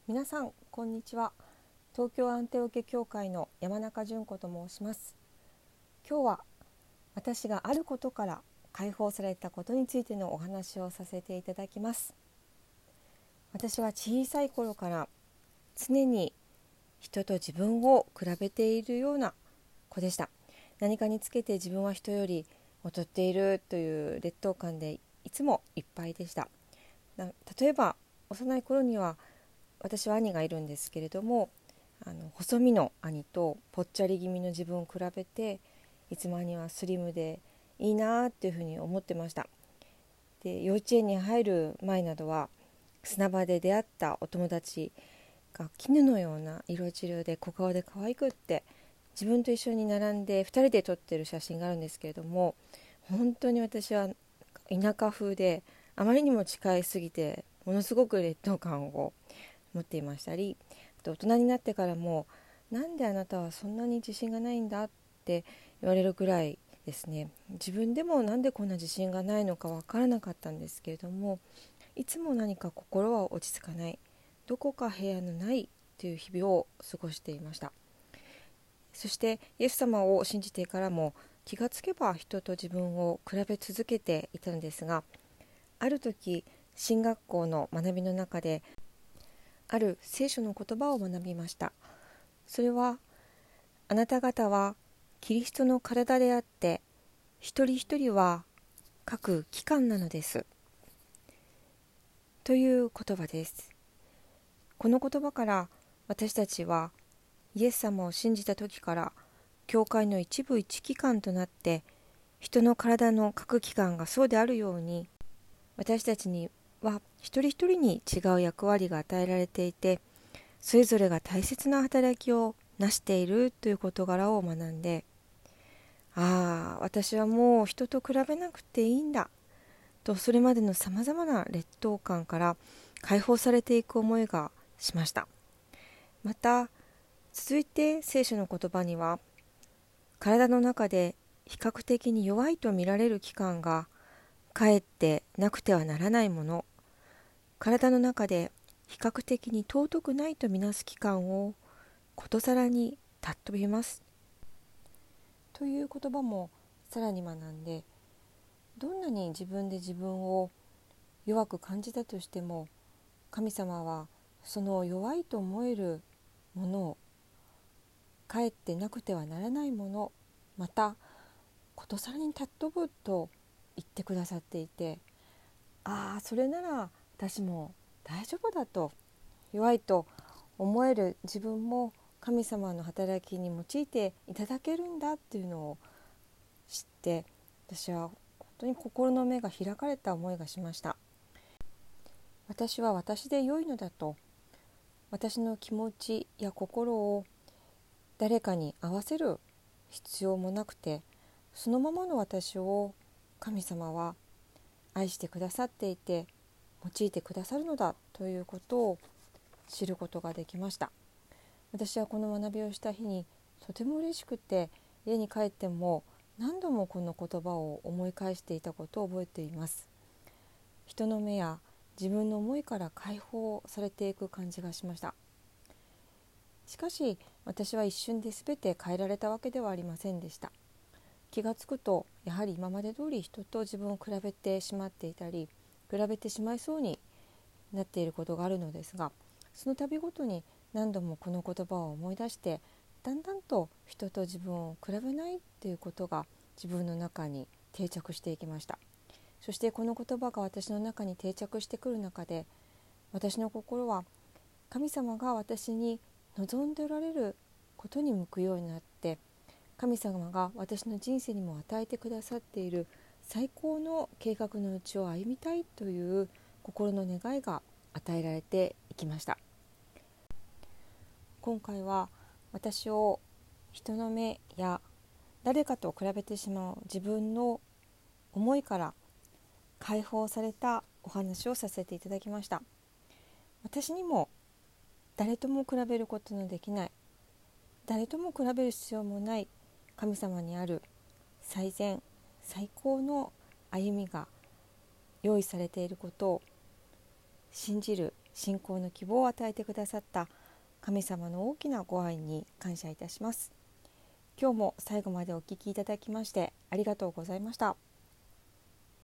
皆さんこんにちは。東京アンテオケ協会の山中純子と申します。今日は私があることから解放されたことについてのお話をさせていただきます。私は小さい頃から常に人と自分を比べているような子でした。何かにつけて自分は人より劣っているという劣等感でいつもいっぱいでした。例えば幼い頃には私は兄がいるんですけれども、細身の兄とぽっちゃり気味の自分を比べて、いつも兄はスリムでいいなっていうふうに思ってました。で、幼稚園に入る前などは砂場で出会ったお友達が絹のような色白で小顔で可愛くって、自分と一緒に並んで2人で撮ってる写真があるんですけれども、本当に私は田舎風であまりにも近いすぎてものすごく劣等感を持っていましたり、大人になってからもなんであなたはそんなに自信がないんだって言われるくらいですね。自分でもなんでこんな自信がないのかわからなかったんですけれども、いつも何か心は落ち着かない、どこか部屋のないという日々を過ごしていました。そしてイエス様を信じてからも気がつけば人と自分を比べ続けていたんですが、ある時進学校の学びの中である聖書の言葉を学びました。それは、あなた方はキリストの体であって、一人一人は各器官なのです。という言葉です。この言葉から私たちはイエス様を信じた時から教会の一部一器官となって、人の体の各器官がそうであるように、私たちには一人一人に違う役割が与えられていて、それぞれが大切な働きをなしているという事柄を学んで、私はもう人と比べなくていいんだと、それまでのさまざまな劣等感から解放されていく思いがしました。また続いて聖書の言葉には、体の中で比較的に弱いと見られる器官がかえってなくてはならないもの、体の中で比較的に尊くないとみなす器官をことさらに尊びますという言葉もさらに学んで、どんなに自分で自分を弱く感じたとしても、神様はその弱いと思えるものを、かえってなくてはならないもの、またことさらに尊ぶと言ってくださっていて、それなら私も大丈夫だと、弱いと思える自分も神様の働きに用いていただけるんだっていうのを知って、私は本当に心の目が開かれた思いがしました。私は私で良いのだと、私の気持ちや心を誰かに合わせる必要もなくて、そのままの私を神様は愛してくださっていて用いてくださるのだということを知ることができました。私はこの学びをした日にとても嬉しくて、家に帰っても何度もこの言葉を思い返していたことを覚えています。人の目や自分の思いから解放されていく感じがしました。しかし私は一瞬で全て変えられたわけではありませんでした。気がつくと、やはり今まで通り人と自分を比べてしまっていたり、比べてしまいそうになっていることがあるのですが、その度ごとに何度もこの言葉を思い出して、だんだんと人と自分を比べないということが自分の中に定着していきました。そしてこの言葉が私の中に定着してくる中で、私の心は神様が私に望んでおられることに向くようになって、神様が私の人生にも与えてくださっている最高の計画の道を歩みたいという心の願いが与えられていきました。今回は私を人の目や誰かと比べてしまう自分の思いから解放されたお話をさせていただきました。私にも誰とも比べることのできない、誰とも比べる必要もない神様にある最善最高の歩みが用意されていることを信じる信仰の希望を与えてくださった神様の大きなご愛に感謝いたします。今日も最後までお聞きいただきましてありがとうございました。